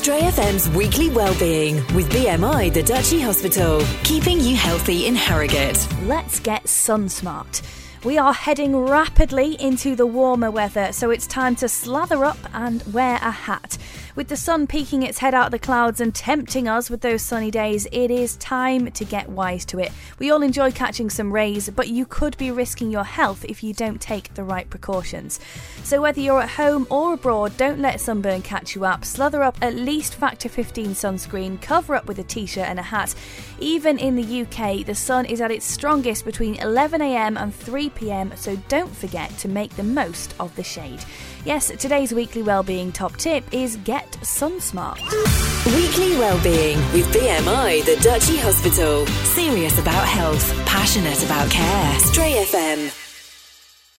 Stray FM's Weekly Wellbeing with BMI The Duchy Hospital, keeping you healthy in Harrogate. Let's get sun smart. We are heading rapidly into the warmer weather, so it's time to slather up and wear a hat. With the sun peeking its head out of the clouds and tempting us with those sunny days, it is time to get wise to it. We all enjoy catching some rays, but you could be risking your health if you don't take the right precautions. So whether you're at home or abroad, don't let sunburn catch you up. Slather up at least factor 15 sunscreen, cover up with a t-shirt and a hat. Even in the UK, the sun is at its strongest between 11am and 3pm, so don't forget to make the most of the shade. Yes, today's Weekly Wellbeing top tip is get sun smart. Weekly Wellbeing with BMI The Duchy Hospital. Serious about health, passionate about care. Stray FM.